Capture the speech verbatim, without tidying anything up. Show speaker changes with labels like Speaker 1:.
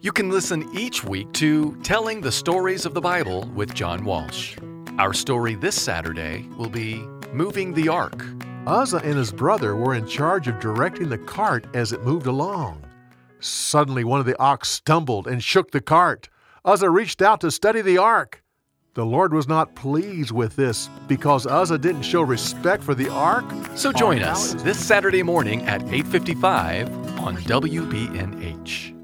Speaker 1: You can listen each week to Telling the Stories of the Bible with John Walsh. Our story this Saturday will be Moving the Ark.
Speaker 2: Uzzah and his brother were in charge of directing the cart as it moved along. Suddenly, one of the ox stumbled and shook the cart. Uzzah reached out to steady the ark. The Lord was not pleased with this because Uzzah didn't show respect for the ark.
Speaker 1: So join us this Saturday morning at eight fifty-five on W B N H.